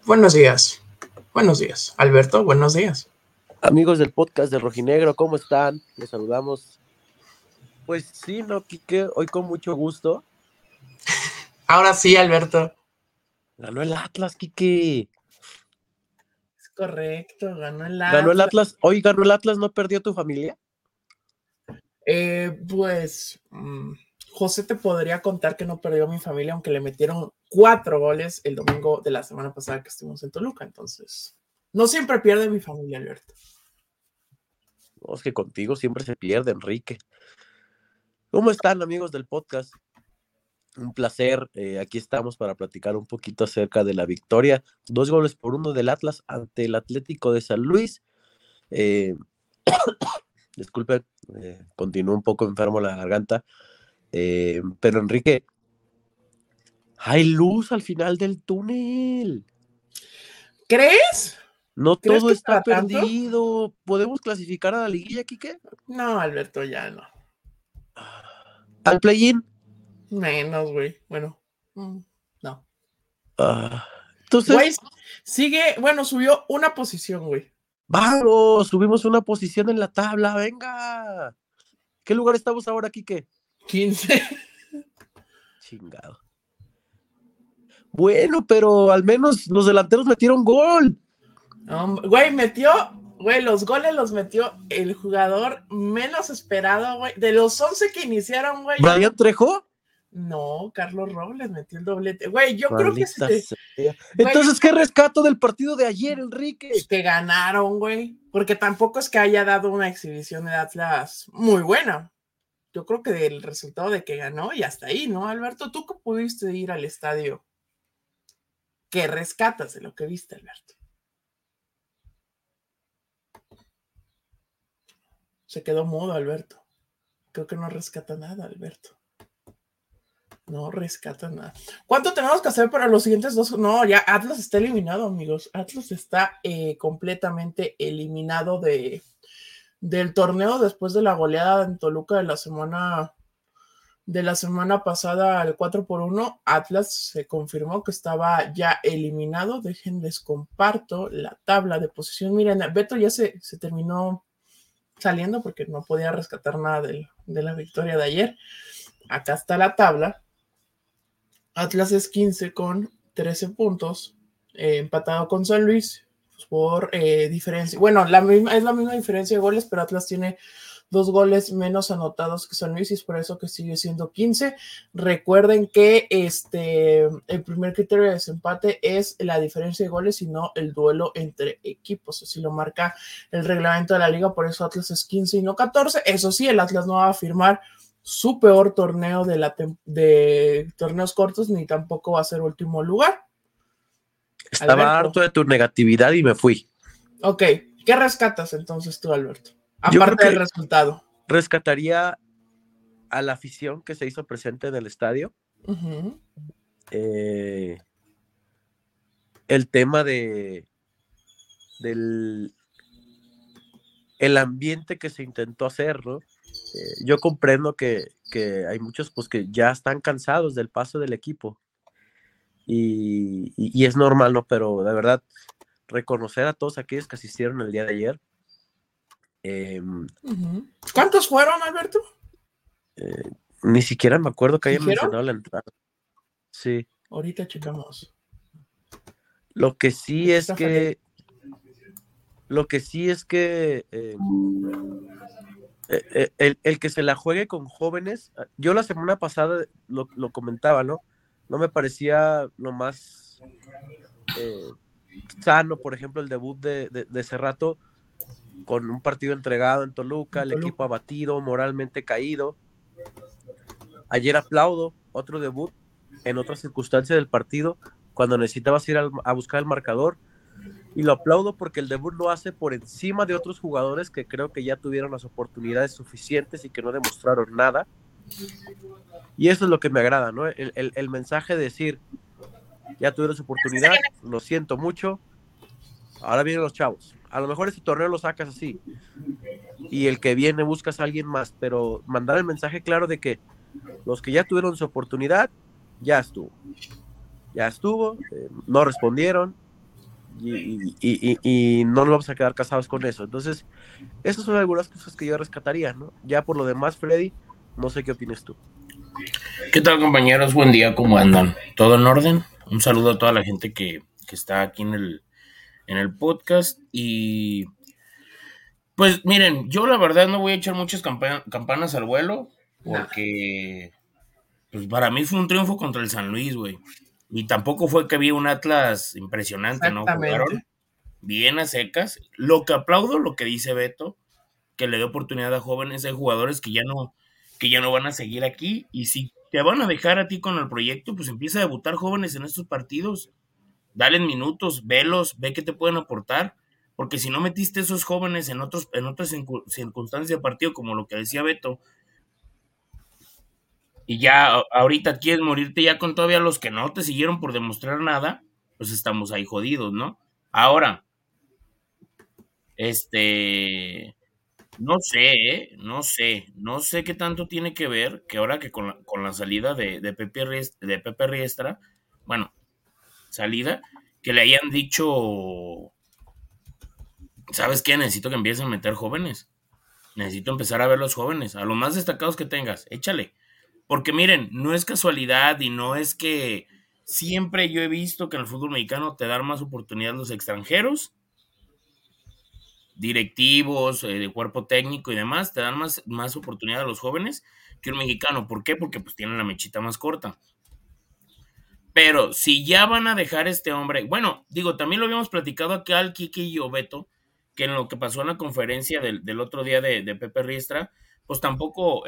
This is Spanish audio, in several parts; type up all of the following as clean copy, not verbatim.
Buenos días. Buenos días. Alberto, buenos días. Amigos del podcast de Rojinegro, ¿cómo están? Les saludamos. Pues sí, ¿no, Quique? Hoy con mucho gusto. Ahora sí, Alberto. Ganó el Atlas, Quique. Es correcto, ganó el Atlas. Ganó el Atlas. Hoy ganó el Atlas, ¿no perdió tu familia? José te podría contar que no perdió mi familia, aunque le metieron 4 goles el domingo de la semana pasada que estuvimos en Toluca. Entonces, no siempre pierde mi familia, Alberto. No, es que contigo siempre se pierde, Enrique. ¿Cómo están, amigos del podcast? Un placer. Aquí estamos para platicar un poquito acerca de la victoria. 2-1 del Atlas ante el Atlético de San Luis. Disculpen, continúo un poco enfermo la garganta. Pero Enrique, hay luz al final del túnel. ¿Crees? No ¿Crees todo que está para tanto? perdido. ¿Podemos clasificar a la liguilla, Quique? No, Alberto, ya no. ¿Al play-in? Menos, güey. Bueno, no. Entonces, Güey, subió una posición, güey. vamos, subimos una posición en la tabla, venga. ¿Qué lugar estamos ahora, Quique? 15. Chingado. Bueno, pero al menos los delanteros metieron gol. Güey, los goles los metió el jugador menos esperado, güey. De los 11 que iniciaron, güey. ¿Brian Trejo? No, Carlos Robles metió el doblete. Güey, yo Maldita creo que sea. Entonces, ¿qué rescato del partido de ayer, Enrique? Que ganaron, güey. Porque tampoco es que haya dado una exhibición de Atlas muy buena. Yo creo que del resultado de que ganó y hasta ahí, ¿no, Alberto? ¿Tú que pudiste ir al estadio? ¿Qué rescatas de lo que viste, Alberto? Se quedó mudo, Alberto. Creo que no rescata nada, Alberto. No rescata nada. ¿Cuánto tenemos que hacer para los siguientes dos? No, ya Atlas está eliminado, amigos. Atlas está completamente eliminado del torneo después de la goleada en Toluca de la semana pasada al 4-1. Atlas se confirmó que estaba ya eliminado. Déjenles comparto la tabla de posición. Miren, Beto ya se terminó saliendo porque no podía rescatar nada de la victoria de ayer. Acá está la tabla. Atlas es 15 con 13 puntos, empatado con San Luis por diferencia. Bueno, es la misma diferencia de goles, pero Atlas tiene 2 goles menos anotados que San Luis y es por eso que sigue siendo 15. Recuerden que el primer criterio de desempate es la diferencia de goles y no el duelo entre equipos. Así lo marca el reglamento de la liga, por eso Atlas es 15 y no 14. Eso sí, el Atlas no va a firmar su peor torneo de torneos cortos, ni tampoco va a ser último lugar. Estaba harto de tu negatividad y me fui. Ok, ¿qué rescatas entonces tú, Alberto? Aparte del resultado. Rescataría a la afición que se hizo presente en el estadio. Uh-huh. El tema el ambiente que se intentó hacer, ¿no? Yo comprendo que hay muchos pues que ya están cansados del paso del equipo y es normal, ¿no? Pero de verdad, reconocer a todos aquellos que asistieron el día de ayer. Uh-huh. ¿Cuántos fueron, Alberto? Ni siquiera me acuerdo que hayan mencionado la entrada. Sí. Ahorita checamos. Lo que sí es que el que se la juegue con jóvenes, yo la semana pasada lo comentaba, ¿no? No me parecía lo más sano, por ejemplo, el debut de Cerrato con un partido entregado en Toluca, el equipo abatido, moralmente caído. Ayer aplaudo otro debut en otra circunstancia del partido, cuando necesitabas ir a buscar el marcador, y lo aplaudo porque el debut lo hace por encima de otros jugadores que creo que ya tuvieron las oportunidades suficientes y que no demostraron nada, y eso es lo que me agrada, ¿no? El mensaje de decir, ya tuvieron su oportunidad, lo siento mucho, ahora vienen los chavos, a lo mejor este torneo lo sacas así, y el que viene buscas a alguien más, pero mandar el mensaje claro de que los que ya tuvieron su oportunidad, ya estuvo, no respondieron, y no nos vamos a quedar casados con eso. Entonces, esas son algunas cosas que yo rescataría, ¿no? Ya por lo demás, Freddy, no sé qué opinas tú. ¿Qué tal, compañeros? Buen día, ¿cómo andan? ¿Todo en orden? Un saludo a toda la gente que está aquí en el podcast. Y pues miren, yo la verdad no voy a echar muchas campanas al vuelo, Nada. porque pues para mí fue un triunfo contra el San Luis, güey. Y tampoco fue que vi un Atlas impresionante, ¿no? Jugaron Exactamente. bien a secas. Lo que aplaudo, lo que dice Beto, que le dé oportunidad a jóvenes, hay jugadores que ya no van a seguir aquí, y si te van a dejar a ti con el proyecto, pues empieza a debutar jóvenes en estos partidos, dale minutos, velos, ve qué te pueden aportar, porque si no metiste esos jóvenes en otras circunstancias de partido, como lo que decía Beto, y ya ahorita quieres morirte ya con todavía los que no te siguieron por demostrar nada, pues estamos ahí jodidos, ¿no? Ahora, este, no sé, no sé qué tanto tiene que ver que ahora que con la salida de Pepe Riestra, bueno, salida, que le hayan dicho, ¿sabes qué? Necesito que empiecen a meter jóvenes. Necesito empezar a ver los jóvenes, a los más destacados que tengas, échale. Porque miren, no es casualidad y no es que siempre yo he visto que en el fútbol mexicano te dan más oportunidad los extranjeros, directivos, de cuerpo técnico y demás, te dan más oportunidad a los jóvenes que un mexicano. ¿Por qué? Porque pues tienen la mechita más corta. Pero si ya van a dejar este hombre, bueno, digo, también lo habíamos platicado acá al Kiki y yo, Beto, que en lo que pasó en la conferencia del otro día de Pepe Riestra, pues tampoco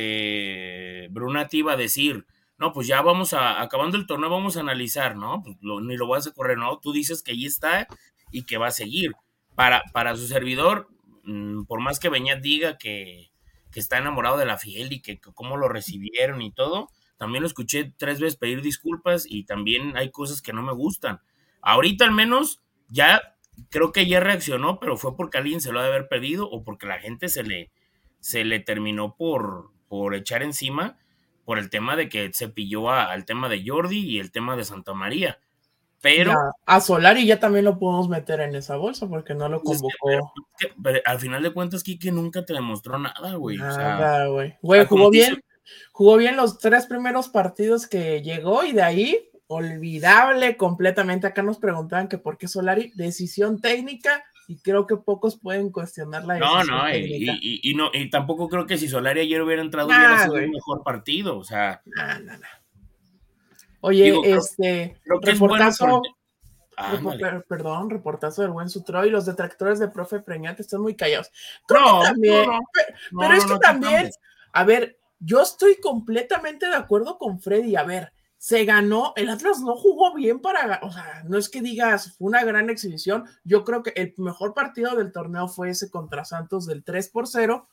Brunati iba a decir, no, pues ya acabando el torneo vamos a analizar, ¿no? Pues ni lo vas a correr, ¿no? Tú dices que ahí está y que va a seguir. Para su servidor, por más que Beñat diga que está enamorado de la fiel y que cómo lo recibieron y todo, también lo escuché 3 veces pedir disculpas y también hay cosas que no me gustan. Ahorita al menos ya creo que ya reaccionó, pero fue porque alguien se lo ha de haber pedido o porque la gente se le terminó por echar encima por el tema de que se pilló al tema de Jordi y el tema de Santa María. Ya, Pero, a Solari ya también lo podemos meter en esa bolsa porque no lo pues, pero, convocó pero al final de cuentas, Kike nunca te demostró nada, güey. O sea, nada, güey. Güey, como dice, jugó bien los 3 primeros partidos que llegó y de ahí, olvidable completamente. Acá nos preguntaban que por qué Solari, decisión técnica, y creo que pocos pueden cuestionar la no, decisión no, técnica. y no, y tampoco creo que si Solari ayer hubiera entrado hubiera Nah, sido un güey. mejor partido. O sea, Nah, nah, nah. digo, Oye, creo que es bueno por reportazo, ándale. perdón, reportazo del buen Sutro y los detractores de profe Preñate están muy callados. Creo que No, no, también, no, pero no, es no, que no, aquí también, estamos. a ver, yo estoy completamente de acuerdo con Freddy. A ver, se ganó, el Atlas no jugó bien o sea, no es que digas, fue una gran exhibición. Yo creo que el mejor partido del torneo fue ese contra Santos del 3-0.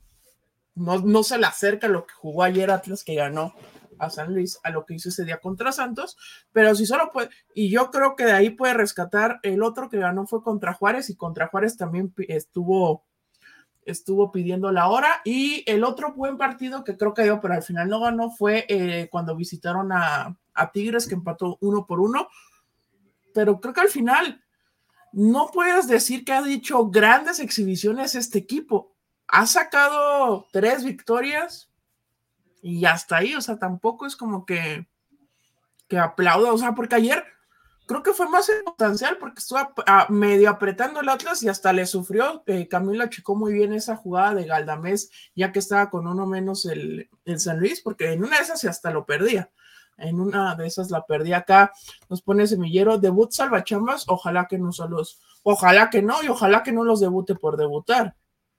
No se le acerca lo que jugó ayer Atlas, que ganó a San Luis, a lo que hizo ese día contra Santos, pero si solo puede, y yo creo que de ahí puede rescatar el otro que ganó fue contra Juárez, y contra Juárez también estuvo pidiendo la hora, y el otro buen partido que creo que dio, pero al final no ganó, fue cuando visitaron a Tigres, que empató 1-1, pero creo que al final no puedes decir que ha dicho grandes exhibiciones este equipo. Ha sacado 3 victorias y hasta ahí, o sea, tampoco es como que aplauda, o sea, porque ayer creo que fue más circunstancial porque estuvo medio apretando el Atlas y hasta le sufrió. Camilo achicó muy bien esa jugada de Galdamés, ya que estaba con uno menos el San Luis, porque en una de esas y hasta lo perdía. En una de esas la perdí acá. Nos pone Semillero, debut salvachambas, ojalá que no ojalá que no, y ojalá que no los debute por debutar.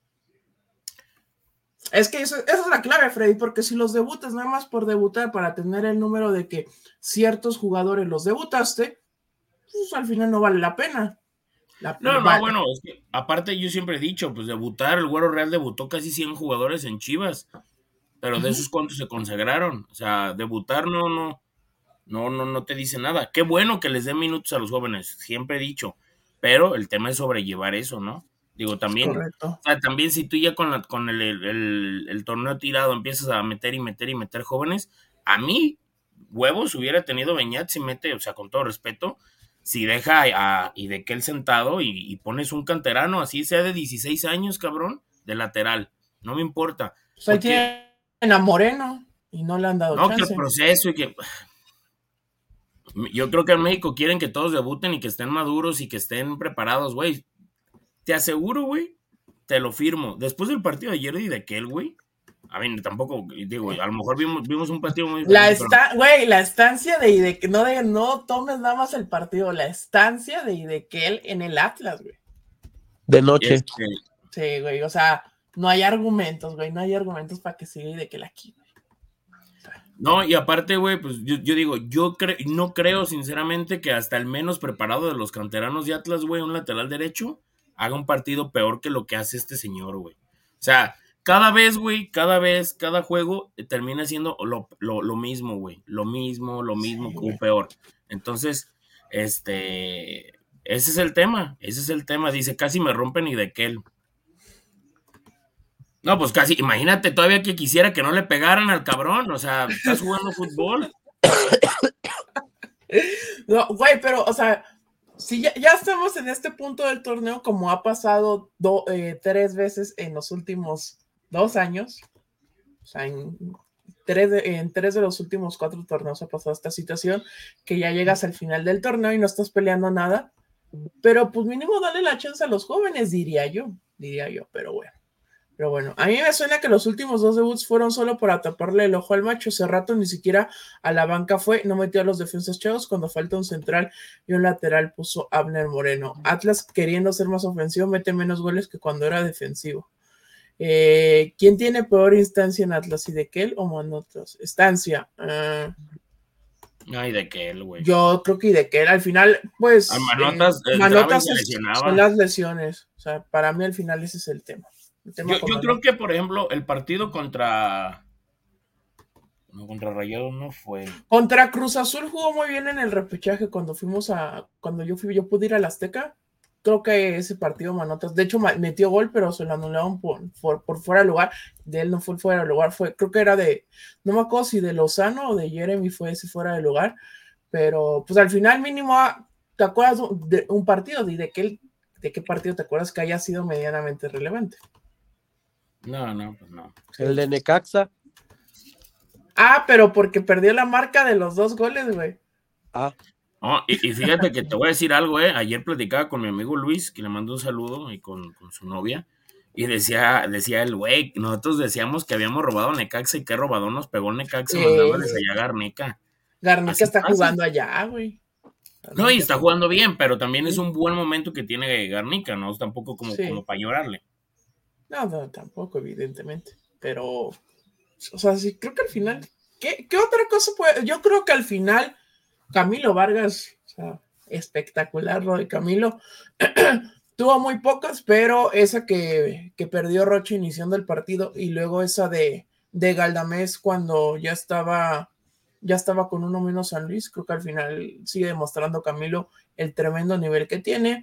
Es que esa es la clave, Freddy, porque si los debutas nada más por debutar para tener el número de que ciertos jugadores los debutaste, pues al final no vale la pena. No, no, bueno, es que aparte yo siempre he dicho, pues debutar, el Güero Real debutó casi 100 jugadores en Chivas, pero de esos cuantos se consagraron. O sea, debutar no te dice nada. Qué bueno que les den minutos a los jóvenes, siempre he dicho, pero el tema es sobrellevar eso, ¿no? Digo, Es también, correcto. o sea, también si tú ya con el torneo tirado empiezas a meter y meter y meter jóvenes, a mí, huevos hubiera tenido Beñat si mete, o sea, con todo respeto, si deja a Idequel sentado y pones un canterano, así sea de 16 años, cabrón, de lateral, no me importa. Pues ahí tienen a Moreno y no le han dado No, que el chance. proceso y que... Yo creo que en México quieren que todos debuten y que estén maduros y que estén preparados, güey. Te aseguro, güey, te lo firmo. Después del partido de ayer de Idequel, güey, a ver, tampoco, digo, a lo mejor vimos un partido muy diferente. La estancia de Idequel, no tomes nada más el partido, la estancia de Idequel en el Atlas, güey. De noche. Sí, güey, o sea, no hay argumentos, güey, no hay argumentos para que siga Idequel aquí, güey. No, y aparte, güey, pues yo digo, no creo sinceramente que hasta el menos preparado de los canteranos de Atlas, güey, un lateral derecho, haga un partido peor que lo que hace este señor, güey. O sea, cada vez, cada juego termina siendo lo mismo, güey. Lo mismo, sí, o peor. Entonces, ese es el tema. Dice, casi me rompen Idequel. No, pues casi, imagínate todavía que quisiera que no le pegaran al cabrón, o sea, estás jugando fútbol. No, güey, pero, o sea, si ya estamos en este punto del torneo, como ha pasado 3 veces en los últimos 2 años, o sea, en 3 de los últimos 4 torneos ha pasado esta situación, que ya llegas al final del torneo y no estás peleando nada, pero pues mínimo dale la chance a los jóvenes, diría yo, pero bueno. Pero bueno, a mí me suena que los últimos 2 debuts fueron solo para taparle el ojo al macho. Hace rato ni siquiera a la banca fue, no metió a los defensas chavos. Cuando falta un central y un lateral puso Abner Moreno. Atlas, queriendo ser más ofensivo, mete menos goles que cuando era defensivo. ¿Quién tiene peor instancia en Atlas, Idequel o Manotas? Estancia. No, Idequel, güey. Yo creo que Idequel, al final, pues. Manotas son las lesiones. O sea, para mí al final ese es el tema. Yo creo que, por ejemplo, el partido contra Rayados no fue. Contra Cruz Azul jugó muy bien en el repechaje cuando yo pude ir al Azteca. Creo que ese partido Manotas, de hecho metió gol, pero se lo anularon por fuera de lugar. De él no fue fuera de lugar, creo que era no me acuerdo si de Lozano o de Jeremy fue ese fuera de lugar, pero pues al final mínimo, ¿te acuerdas de un partido? ¿De qué partido te acuerdas que haya sido medianamente relevante? No, pues no. El de Necaxa. Pero porque perdió la marca de los 2 goles, güey. Oh, y fíjate que te voy a decir algo, ayer platicaba con mi amigo Luis, que le mandó un saludo, y con su novia, y decía él, güey, nosotros decíamos que habíamos robado Necaxa y qué robadón nos pegó Necaxa mandándoles allá a Garnica. Garnica está jugando allá, güey. No, y está jugando bien, pero también es un buen momento que tiene Garnica, ¿no? Tampoco como para llorarle. No, tampoco, evidentemente. Pero, o sea, sí, creo que al final, ¿qué otra cosa puede? Yo creo que al final, Camilo Vargas, o sea, espectacular lo de Camilo. Tuvo muy pocas, pero esa que perdió Rocha iniciando el partido y luego esa de Galdamés cuando ya estaba con uno menos San Luis, creo que al final sigue demostrando Camilo el tremendo nivel que tiene.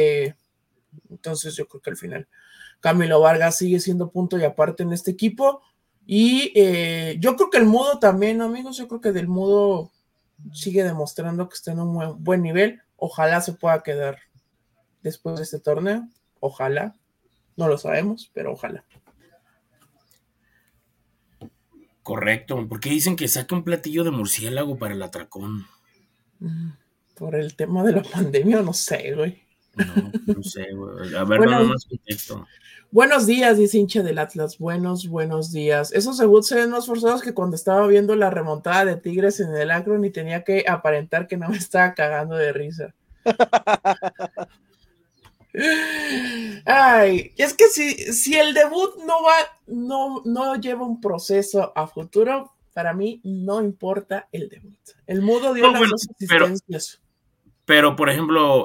Entonces yo creo que al final Camilo Vargas sigue siendo punto y aparte en este equipo. Y yo creo que el Mudo también, amigos, yo creo que del Mudo sigue demostrando que está en un buen nivel. Ojalá se pueda quedar después de este torneo. Ojalá. No lo sabemos, pero ojalá. Correcto. ¿Por qué dicen que saque un platillo de murciélago para el atracón? Por el tema de la pandemia, no sé, güey. No sé, güey. A ver, dame más contexto. Buenos días, dice hincha del Atlas. Buenos días. Esos debuts se ven más forzados que cuando estaba viendo la remontada de Tigres en el Akron y tenía que aparentar que no me estaba cagando de risa. Ay, es que si el debut no lleva un proceso a futuro, para mí no importa el debut. El Mudo dio las 2 asistencias. Pero, por ejemplo,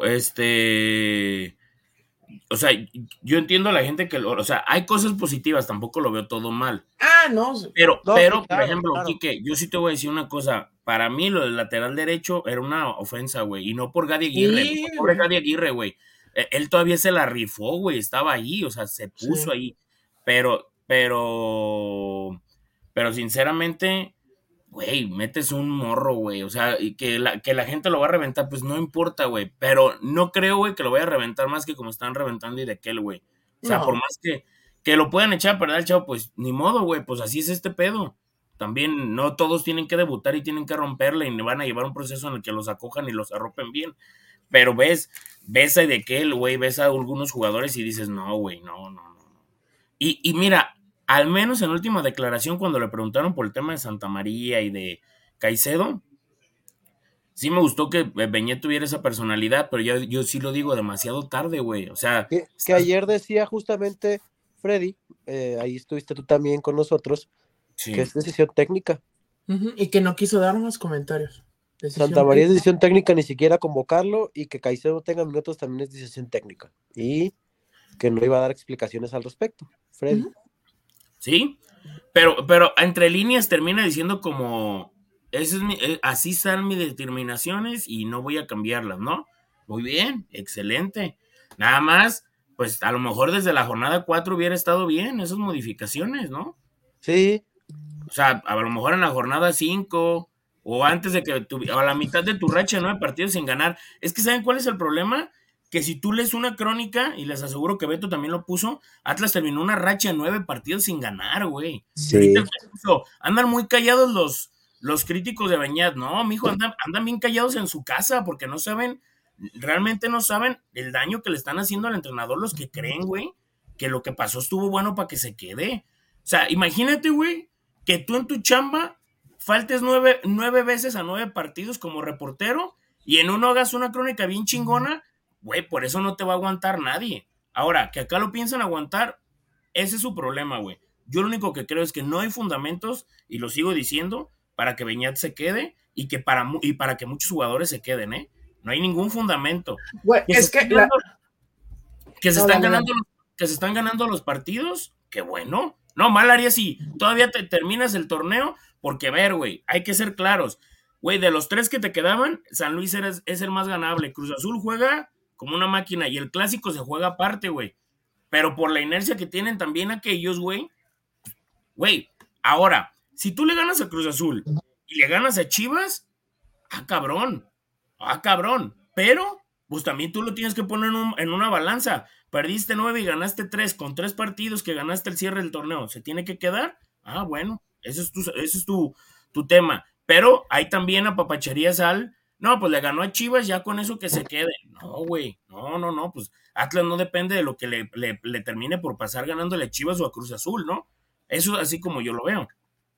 o sea, yo entiendo a la gente que, o sea, hay cosas positivas, tampoco lo veo todo mal. No. Pero, no, sí, por ejemplo, Quique, yo sí te voy a decir una cosa. Para mí, lo del lateral derecho era una ofensa, güey. Y no por Gadi Aguirre. Sí, no por Gadi Aguirre, güey. Él todavía se la rifó, güey. Estaba ahí, o sea, se puso ahí. Pero sinceramente, güey, metes un morro, güey, o sea, y que la gente lo va a reventar, pues no importa, güey, pero no creo, güey, que lo vaya a reventar más que como están reventando y de aquel, güey. O sea, por No, más que lo puedan echar a perder al chavo, pues ni modo, güey, pues así es este pedo. También no todos tienen que debutar y tienen que romperle y van a llevar un proceso en el que los acojan y los arropen bien. Pero ves a de aquel, güey, ves a algunos jugadores y dices, no, güey, no. Y mira, al menos en última declaración, cuando le preguntaron por el tema de Santa María y de Caicedo, sí me gustó que Beñat tuviera esa personalidad, pero yo sí lo digo demasiado tarde, güey. O sea, Que ayer decía justamente Freddy, ahí estuviste tú también con nosotros, sí. que es decisión técnica. y que no quiso dar más comentarios. Santa María es decisión técnica, ni siquiera convocarlo, y que Caicedo tenga minutos también es decisión técnica. Y que no iba a dar explicaciones al respecto, Freddy. Sí, pero entre líneas termina diciendo como, así están mis determinaciones y no voy a cambiarlas, ¿no? Muy bien, excelente. Nada más, pues a lo mejor desde la jornada 4 hubiera estado bien esas modificaciones, ¿no? Sí. O sea, a lo mejor en la jornada 5 o antes de que o a la mitad de tu racha de 9 partidos sin ganar. Es que ¿saben cuál es el problema? Que si tú lees una crónica, y les aseguro que Beto también lo puso, Atlas terminó una racha de 9 partidos sin ganar, güey. Y ahorita Sí. andan muy callados los críticos de Beñat, ¿no? Mijo, andan bien callados en su casa porque no saben, realmente no saben el daño que le están haciendo al entrenador los que creen, güey, que lo que pasó estuvo bueno para que se quede. O sea, imagínate, güey, que tú en tu chamba faltes 9 veces a 9 partidos como reportero y en uno hagas una crónica bien chingona, güey, por eso no te va a aguantar nadie. Ahora, que acá lo piensan aguantar, ese es su problema, güey. Yo lo único que creo es que no hay fundamentos, y lo sigo diciendo, para que Beñat se quede y para que muchos jugadores se queden, ¿eh? No hay ningún fundamento. Güey, Que se es que están ganando, que se no, están dale, ganando, dale. que se están ganando los partidos, qué bueno. No, mal haría si todavía te terminas el torneo, porque ver, güey, hay que ser claros. Güey, de los 3 que te quedaban, San Luis es el más ganable. Cruz Azul juega como una máquina y el clásico se juega aparte, güey. Pero por la inercia que tienen también aquellos, güey, ahora, si tú le ganas a Cruz Azul y le ganas a Chivas, cabrón, cabrón, pero pues también tú lo tienes que poner en una balanza. Perdiste 9 y ganaste 3 con 3 partidos que ganaste el cierre del torneo. ¿Se tiene que quedar? Bueno, ese es tu tema. Pero hay también apapacharías no, pues le ganó a Chivas, ya con eso que se quede. No, güey, no, pues Atlas no depende de lo que le termine por pasar ganándole a Chivas o a Cruz Azul, ¿no? Eso es así como yo lo veo.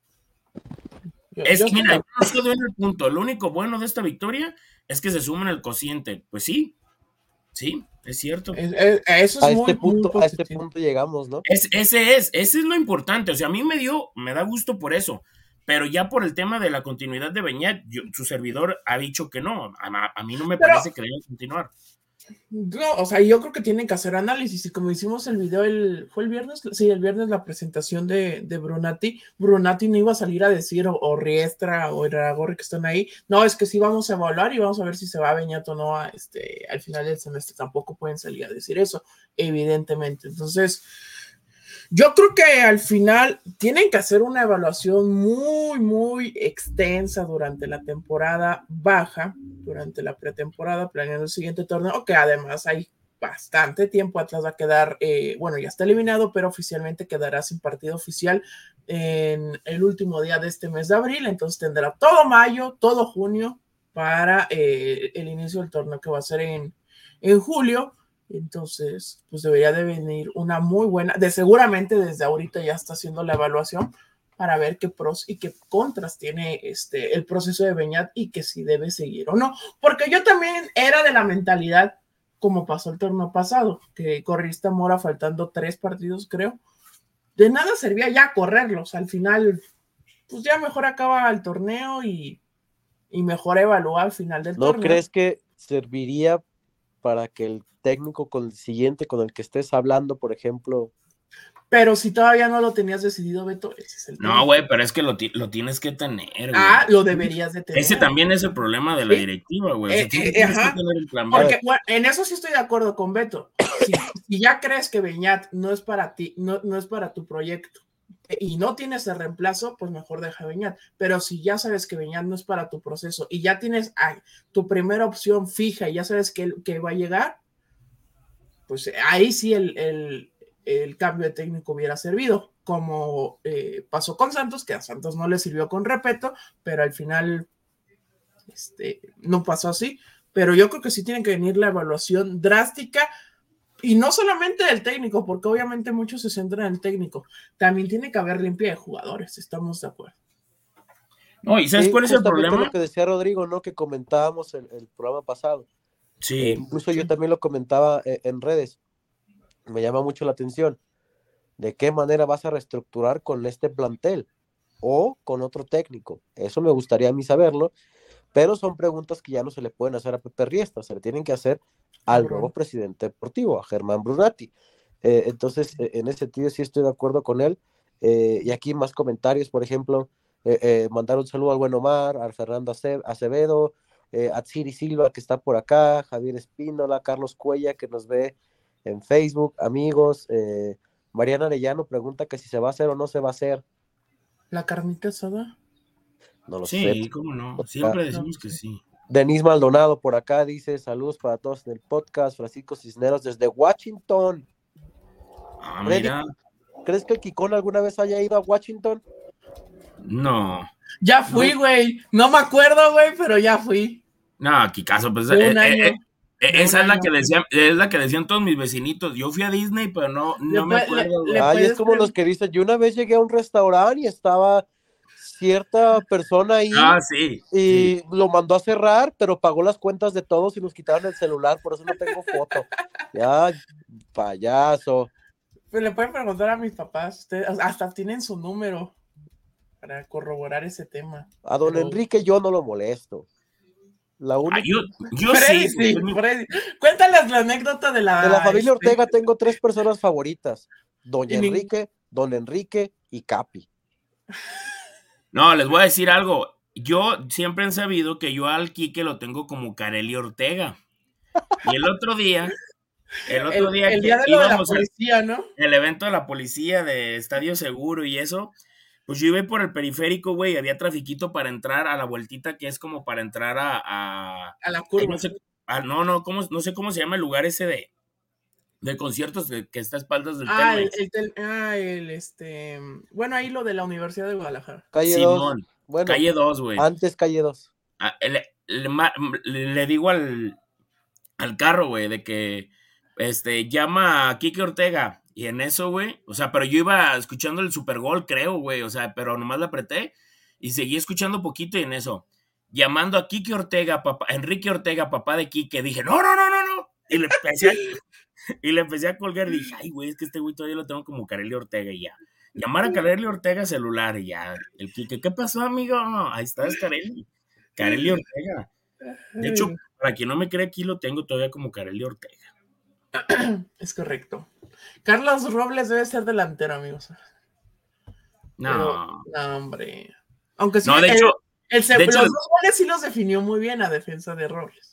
Yo Mira, estoy- yo no estoy en el punto. Lo único bueno de esta victoria es que se suma en el cociente. Pues sí, es cierto. eso es muy, muy A este positivo. punto llegamos, ¿no? Ese es lo importante. O sea, a mí me da gusto por eso. Pero ya por el tema de la continuidad de Beñat, su servidor ha dicho que no. A mí no me Pero parece que debe continuar. no, o sea, yo creo que tienen que hacer análisis y como hicimos el video, ¿fue el viernes? Sí, el viernes la presentación de Brunati no iba a salir a decir, o Riestra o Iragorri que están ahí, no, es que sí vamos a evaluar y vamos a ver si se va a Beñat o no al final del semestre, tampoco pueden salir a decir eso, evidentemente, entonces yo creo que al final tienen que hacer una evaluación muy, muy extensa durante la temporada baja, durante la pretemporada, planeando el siguiente torneo, que además hay bastante tiempo. Atlas va a quedar, bueno, ya está eliminado, pero oficialmente quedará sin partido oficial en el último día de este mes de abril, entonces tendrá todo mayo, todo junio para el inicio del torneo que va a ser en julio. Entonces, pues debería de venir una muy buena, seguramente desde ahorita ya está haciendo la evaluación para ver qué pros y qué contras tiene el proceso de Beñat y que si debe seguir o no. Porque yo también era de la mentalidad, como pasó el torneo pasado, que corriste a Mora faltando 3 partidos, creo. De nada servía ya correrlos. Al final, pues ya mejor acaba el torneo y mejor evalúa al final del ¿No torneo. crees que serviría para que el técnico con el siguiente, con el que estés hablando, por ejemplo? Pero si todavía no lo tenías decidido, Beto, ese es el tema. No, güey, pero es que lo tienes que tener, güey. Lo deberías de tener. Ese también es el problema de la directiva, güey. O sea, tienes que tener el plan B. Porque bueno, en eso sí estoy de acuerdo con Beto. Si ya crees que Beñat no es para ti, no es para tu proyecto, y no tienes el reemplazo, pues mejor deja a Beñat. Pero si ya sabes que Beñat no es para tu proceso y ya tienes tu primera opción fija y ya sabes que va a llegar, pues ahí sí el cambio de técnico hubiera servido, como pasó con Santos, que a Santos no le sirvió con Repeto, pero al final no pasó así. Pero yo creo que sí tiene que venir la evaluación drástica, y no solamente del técnico, porque obviamente muchos se centran en el técnico, también tiene que haber limpia de jugadores, estamos de acuerdo. No, ¿y sabes cuál es el problema? Lo que decía Rodrigo, ¿no? Que comentábamos el programa pasado. Sí. Incluso yo también lo comentaba en redes. Me llama mucho la atención. ¿De qué manera vas a reestructurar con este plantel o con otro técnico? Eso me gustaría a mí saberlo, pero son preguntas que ya no se le pueden hacer a Pepe Riestra, se le tienen que hacer al nuevo presidente deportivo, a Germán Brunati. Entonces, en ese sentido sí estoy de acuerdo con él. Y aquí más comentarios, por ejemplo, mandar un saludo al buen Omar, a Fernando Acevedo, a Tsiri Silva, que está por acá, Javier Espínola, Carlos Cuella, que nos ve en Facebook, amigos. Mariana Arellano pregunta que si se va a hacer o no se va a hacer. ¿La carnita asada? No lo sé. Sí, cómo no, siempre decimos que sí. Denise Maldonado por acá dice: saludos para todos en el podcast. Francisco Cisneros desde Washington. Mira. ¿Crees que el Kikón alguna vez haya ido a Washington? No. Ya fui, güey. No me acuerdo, güey, pero ya fui. No, Kikazo, pues esa es la que decían todos mis vecinitos. Yo fui a Disney, pero no me acuerdo. Es como los que dicen: yo una vez llegué a un restaurante y estaba cierta persona ahí y lo mandó a cerrar, pero pagó las cuentas de todos y nos quitaron el celular, por eso no tengo foto. Ya, payaso. Pues le pueden preguntar a mis papás, ustedes hasta tienen su número para corroborar ese tema. A don Enrique yo no lo molesto. La única... yo Freddy, sí. Freddy. Cuéntales la anécdota de la familia Ortega. Tengo 3 personas favoritas: doña Enrique, don Enrique y Capi. No, les voy a decir algo. Yo siempre he sabido que yo al Quique lo tengo como Kareli Ortega. Y el otro día el día de lo de la policía, ¿no? El evento de la policía de Estadio Seguro y eso, pues yo iba por el periférico, güey, había trafiquito para entrar a la vueltita que es como para entrar a la curva. No sé cómo se llama el lugar ese de conciertos que está a espaldas del Telmex. Bueno, ahí lo de la Universidad de Guadalajara. Calle 2. Bueno, Calle 2, güey. Antes Calle 2. Le digo al carro, güey, de que llama a Quique Ortega. Y en eso, güey, o sea, pero yo iba escuchando el Super Gol, creo, güey, o sea, pero nomás le apreté y seguí escuchando poquito y en eso, llamando a Quique Ortega, Enrique Ortega, papá de Quique, dije, no. Y le empecé a colgar y dije, ay, güey, es que este güey todavía lo tengo como Kareli Ortega y ya. Llamar a Kareli Ortega celular y ya. El Quique, ¿qué pasó, amigo? No, ahí está, es Kareli Ortega. De hecho, para quien no me cree, aquí lo tengo todavía como Kareli Ortega. Es correcto. Carlos Robles debe ser delantero, amigos. No, hombre. Aunque sí, no, de hecho, los 2 goles sí los definió muy bien a defensa de Robles.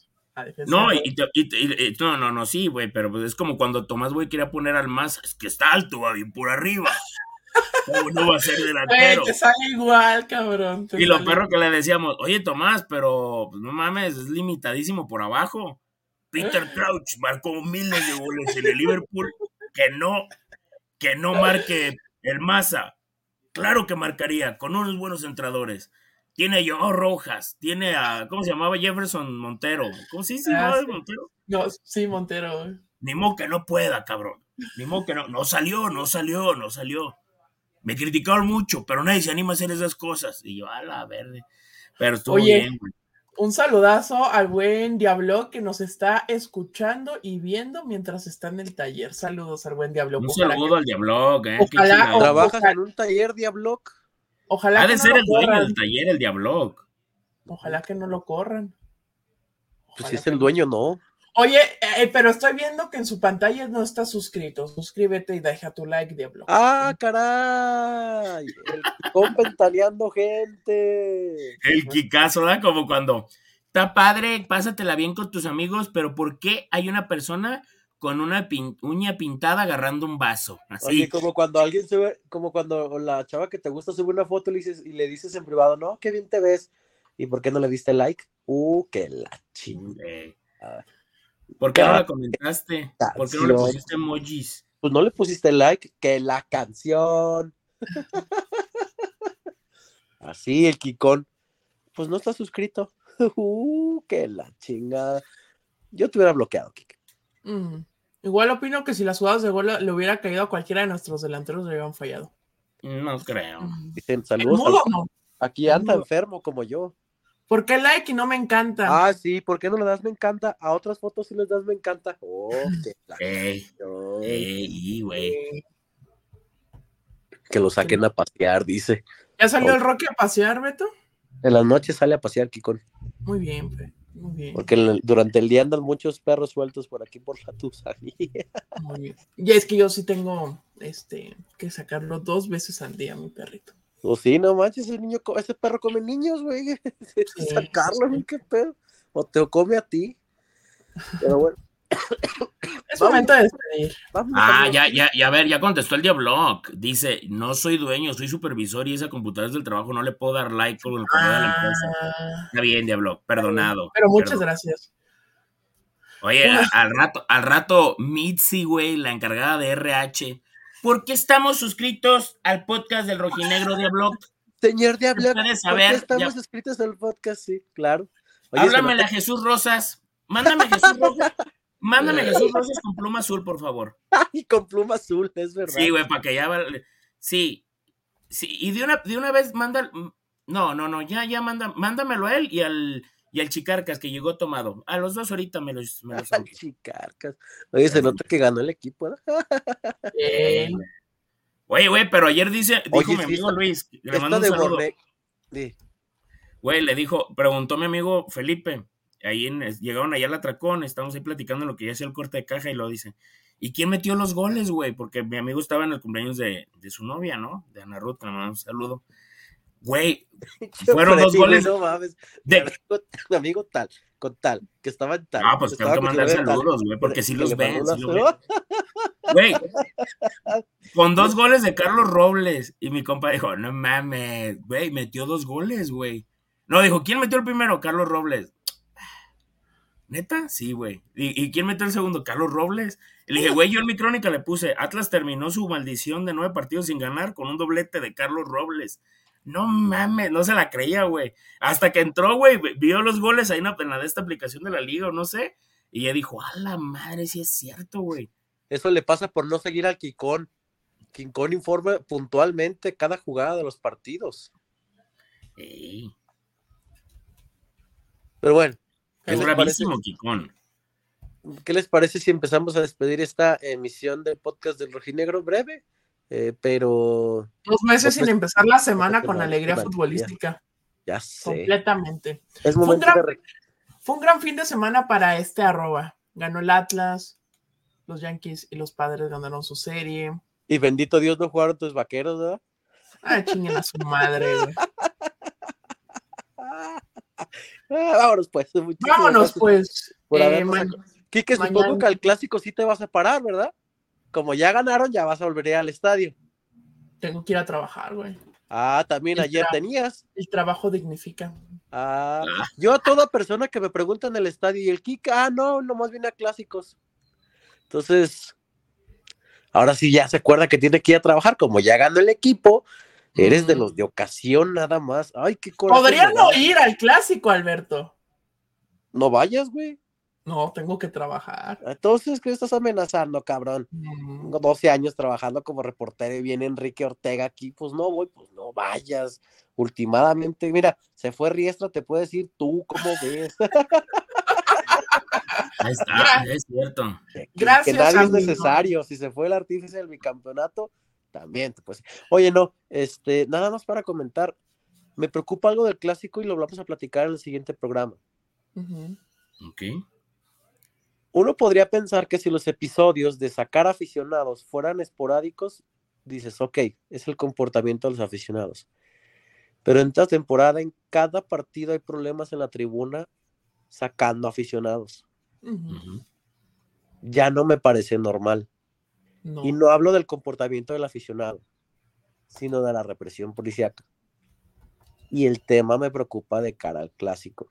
No, sí, güey, pero pues es como cuando Tomás, güey, quería poner al más, es que está alto, va bien por arriba. ¿Cómo no va a ser delantero? Te sale igual, cabrón. Y lo perro que le decíamos, oye, Tomás, pero pues, no mames, es limitadísimo por abajo. Peter Crouch marcó miles de goles en el Liverpool, que no marque el Maza. Claro que marcaría, con unos buenos entradores. Tiene a Joao Rojas, tiene a, ¿cómo se llamaba? Jefferson Montero. ¿Cómo se dice? Montero. No, sí, Montero. Ni modo que no pueda, cabrón. Ni modo que no salió. Me criticaron mucho, pero nadie se anima a hacer esas cosas. Y yo, a la verde. Pero estuvo bien, güey. Un saludazo al buen Diablo que nos está escuchando y viendo mientras está en el taller. Saludos al buen Diablo. Un saludo al Diablo, Ojalá, ¿trabajas en un taller, Diablo? Ojalá ha de ser el dueño del taller, el Diablo. Ojalá que no lo corran. Pues si es el dueño, no. Oye, pero estoy viendo que en su pantalla no está suscrito. Suscríbete y deja tu like, Diablo. ¡Ah, caray! El Kikón ventaneando gente. El Kikazo, ¿verdad? Como cuando está padre, pásatela bien con tus amigos, pero ¿por qué hay una persona con una uña pintada agarrando un vaso. Así. Oye, como cuando alguien sube, como cuando la chava que te gusta sube una foto y le dices en privado, no, qué bien te ves. ¿Y por qué no le diste like? Que la chingada. ¿Por qué no la comentaste? ¿Por qué no le pusiste emojis? Pues no le pusiste like, que la canción. Así, el Kikón. Pues no está suscrito. Que la chingada. Yo te hubiera bloqueado, Kike. Igual opino que si las jugadas de gol le hubiera caído a cualquiera de nuestros delanteros, le hubieran fallado. No creo. Dicen, saludos. No. Aquí anda enfermo como yo. ¿Por qué like y no me encanta? Ah, sí, ¿por qué no le das me encanta? A otras fotos sí les das me encanta. Güey. Que lo saquen a pasear, dice. ¿Ya salió el Roque a pasear, Beto? En las noches sale a pasear, Kikón. Muy bien, Fe. Muy bien. Porque durante el día andan muchos perros sueltos por aquí por la Tusa. Muy bien. Y es que yo sí tengo que sacarlo 2 veces al día, mi perrito. Pues sí, no manches, ese perro come niños, güey. Sí, sacarlo, sí. ¿Qué pedo? O te come a ti. Pero bueno. Es momento de despedir. Ya contestó el Diabloc. Dice, no soy dueño, soy supervisor y esa computadora es del trabajo, no le puedo dar like por el correo de la empresa. Está bien, Diabloc, perdonado. Pero muchas gracias. Oye, al rato, Mitzi, güey, la encargada de RH. ¿Por qué estamos suscritos al podcast del Rojinegro Diabloc? Señor Diabloc, ¿puedes saber? ¿por qué estamos suscritos al podcast? Sí, claro. Oye, háblamele a Jesús Rosas. Mándame Jesús Rosas. Mándame Jesús Rosas con pluma azul, por favor. Ay, con pluma azul, es verdad. Sí, güey, para que ya... Sí, y de una vez manda... No, ya mándamelo a él y al Chicarcas, que llegó tomado. A los dos ahorita me los al Chicarcas. Oye, se nota que ganó el equipo, ¿no? Oye, güey, pero ayer dijo mi amigo Luis, le mando un saludo. Güey, preguntó mi amigo Felipe, llegaron allá al Atracón, estamos ahí platicando lo que ya hacía el corte de caja y lo dice, ¿y quién metió los goles, güey? Porque mi amigo estaba en el cumpleaños de su novia, ¿no? De Ana Ruth, que le mando un saludo. Güey, fueron 2 goles. No mames. Mi amigo tal, que estaba en tal. Ah, pues tengo que mandar saludos, güey, porque sí los ven. Güey, con 2 goles de Carlos Robles. Y mi compa dijo, no mames, güey, metió 2 goles, güey. No, dijo, ¿quién metió el primero? Carlos Robles. ¿Neta? Sí, güey. ¿Y quién metió el segundo? Carlos Robles. Y le dije, güey, yo en mi crónica le puse, Atlas terminó su maldición de 9 partidos sin ganar con un doblete de Carlos Robles. No mames, no se la creía, güey. Hasta que entró, güey, vio los goles ahí en la de esta aplicación de la liga o no sé. Y ya dijo, a la madre, sí es cierto, güey. Eso le pasa por no seguir al Kikón. Kikón informa puntualmente cada jugada de los partidos. Ey. Pero bueno. Es bravísimo, Kikón. ¿Qué les parece si empezamos a despedir esta emisión del podcast del Rojinegro breve? Pero 2 meses sin empezar la semana con alegría futbolística. Ya sé. Completamente. Es momento fue un gran fin de semana para @. Ganó el Atlas, los Yankees y los Padres ganaron su serie. Y bendito Dios no jugaron tus Vaqueros, ¿verdad? Ay, chinguen a su madre, güey. Vámonos pues. Vámonos pues. Quique, supongo que al clásico sí te vas a parar, ¿verdad? Como ya ganaron, ya vas a volver al estadio. Tengo que ir a trabajar, güey. Ah, también ayer tenías. El trabajo dignifica. Yo a toda persona que me pregunta en el estadio, y el Kika, no, nomás viene a clásicos. Entonces, ahora sí ya se acuerda que tiene que ir a trabajar, como ya ganó el equipo, eres de los de ocasión nada más. Ay, qué coraje. Podrían no ir al clásico, Alberto. No vayas, güey. No, tengo que trabajar. Entonces, ¿qué estás amenazando, cabrón? Tengo 12 años trabajando como reportero y viene Enrique Ortega aquí, pues no voy, pues no vayas. Últimamente, mira, se fue Riestra, te puedes decir tú, ¿cómo ves? Ahí está, es cierto. Gracias, que nadie es necesario. Si se fue el artífice del bicampeonato, también, pues. Oye, no, nada más para comentar, me preocupa algo del clásico y lo vamos a platicar en el siguiente programa. Ok. Uno podría pensar que si los episodios de sacar aficionados fueran esporádicos, dices, ok, es el comportamiento de los aficionados. Pero en esta temporada, en cada partido hay problemas en la tribuna sacando aficionados. ya no me parece normal. No. Y no hablo del comportamiento del aficionado, sino de la represión policíaca. Y el tema me preocupa de cara al clásico.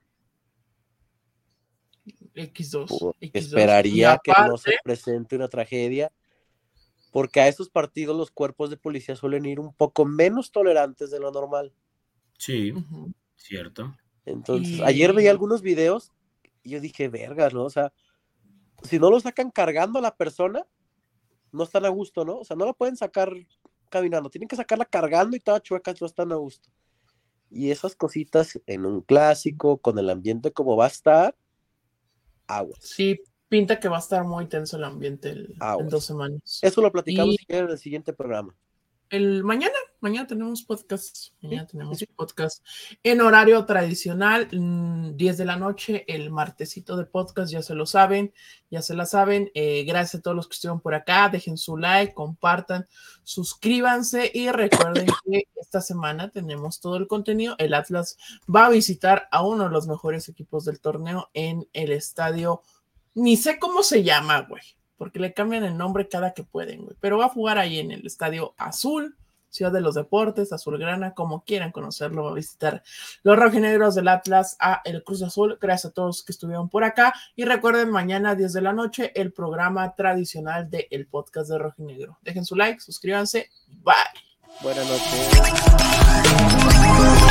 X2. Esperaría que no se presente una tragedia, porque a esos partidos los cuerpos de policía suelen ir un poco menos tolerantes de lo normal. Sí, cierto. Entonces, ayer veía algunos videos y yo dije, vergas, ¿no? O sea, si no lo sacan cargando a la persona, no están a gusto, ¿no? O sea, no la pueden sacar caminando, tienen que sacarla cargando y toda chueca, no están a gusto. Y esas cositas en un clásico, con el ambiente como va a estar, aguas. Sí, pinta que va a estar muy tenso el ambiente en 2 semanas. Eso lo platicamos en el siguiente programa. Mañana tenemos podcast. Podcast en horario tradicional, 10 de la noche, el martesito de podcast, ya se la saben. Gracias a todos los que estuvieron por acá. Dejen su like, compartan, suscríbanse y recuerden que esta semana tenemos todo el contenido. El Atlas va a visitar a uno de los mejores equipos del torneo en el estadio. Ni sé cómo se llama, güey, porque le cambian el nombre cada que pueden, güey. Pero va a jugar ahí en el Estadio Azul, Ciudad de los Deportes, Azulgrana, como quieran conocerlo. Va a visitar los rojinegros del Atlas a el Cruz Azul. Gracias a todos que estuvieron por acá. Y recuerden, mañana 10 de la noche, el programa tradicional del podcast de Rojinegro. Dejen su like, suscríbanse. Bye. Buenas noches.